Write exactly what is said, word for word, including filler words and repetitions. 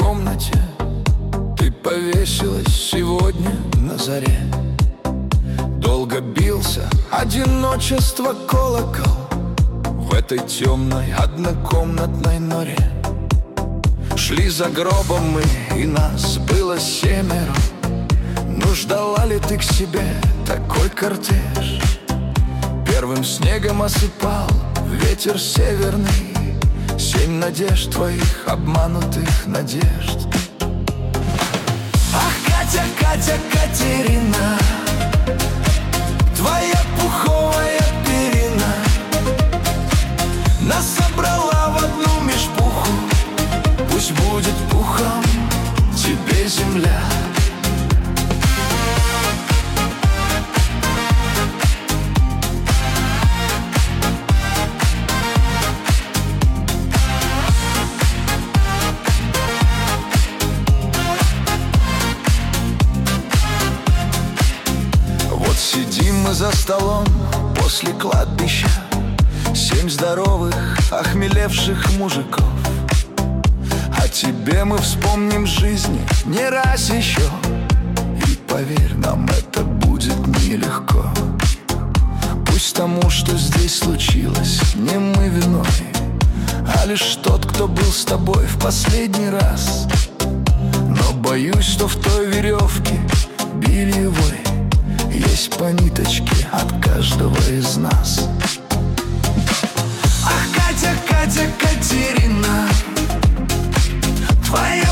комнате ты повесилась сегодня на заре. Долго бился одиночество колокол в этой темной однокомнатной норе. Шли за гробом мы, и нас было семеро. Ну ждала ли ты к себе такой кортеж? Первым снегом осыпал ветер северный семь надежд твоих, обманутых надежд. Ах, Катя, Катя, Катерина, твоя пуховая перина нас собрала в одну мешпуху. Пусть будет пухом тебе земля. Вот сидим мы за столом после кладбища, семь здоровых, охмелевших мужиков. О тебе мы вспомним жизни не раз еще, и поверь, нам это будет нелегко. Пусть тому, что здесь случилось, не мы виной, а лишь тот, кто был с тобой в последний раз. Но боюсь, что в той веревке бельевой есть по ниточке от каждого из нас. Ах, Катя, Катя, Катерина, твоя